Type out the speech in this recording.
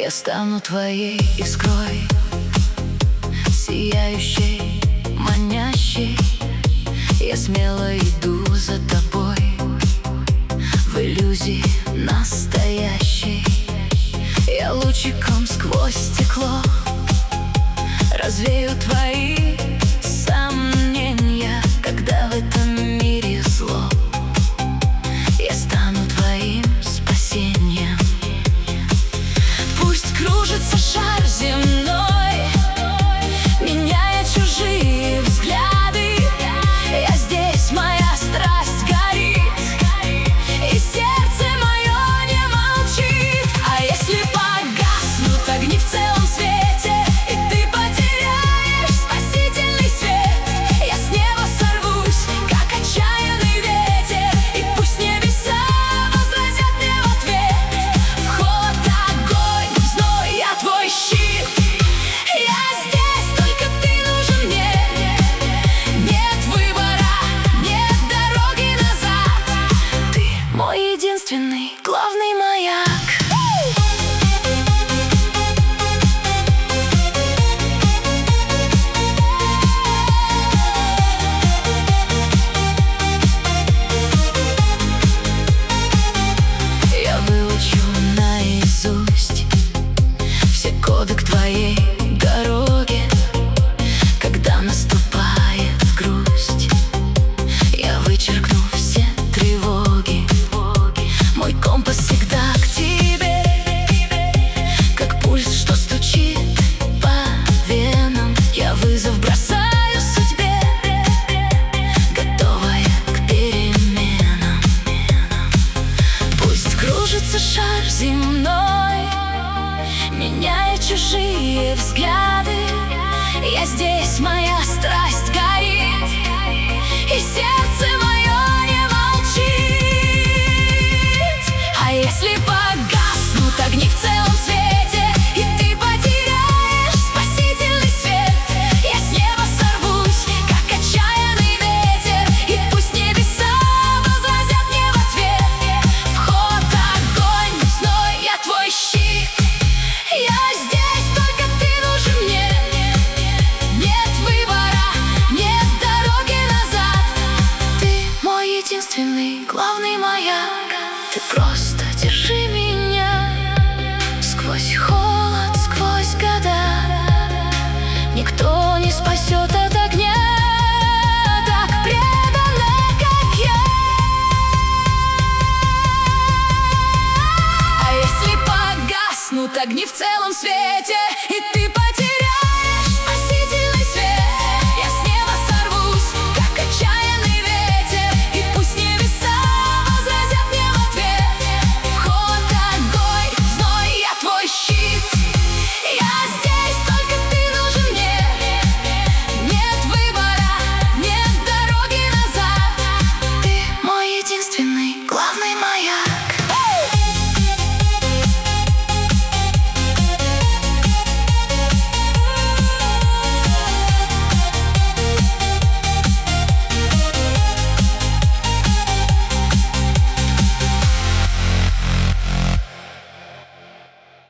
Я стану твоей искрой, сияющей, манящей. Я смело иду за тобой в иллюзии настоящей. Я лучиком сквозь стекло развею твои сомнения, когда в этом мире зло. Я стану твоим спасением. Пусть кружится шар земной, меняя чужие взгляды. Я здесь, моя страсть горит, и сердце мое не молчит. А если погаснут огни в целом свете, и ты потеряешь спасительный свет, я с неба сорвусь, как отчаянный ветер, и пусть небеса возразят мне в ответ. В холод, огонь, в зной я твой щит. Я здесь, только ты нужен мне. Нет выбора, нет дороги назад. Ты мой единственный, главный маяк. Я выучу наизусть все коды к твоей дороге. Когда наступает грусть, я вычеркну все тревоги. Мой компас всегда к тебе, как пульс, что стучит по венам. Я вызов бросаю судьбе, готовая к переменам. Пусть кружится шар земной, меняя чужие взгляды. Я здесь, моя страсть горит, и сердце мое не молчит. А если погаснут огни в целом свете, и ты потеряешь спасительный свет, я с неба сорвусь, как отчаянный ветер, и пусть небеса возразят мне в ответ. В холод, огонь, в зной я твой щит. Я здесь, только ты нужен мне. Нет выбора, нет дороги назад. Ты мой единственный, главный маяк. Ты просто держи меня сквозь холод, сквозь года. Никто не спасет от огня так преданно, как я. А если погаснут огни в целом свете, и ты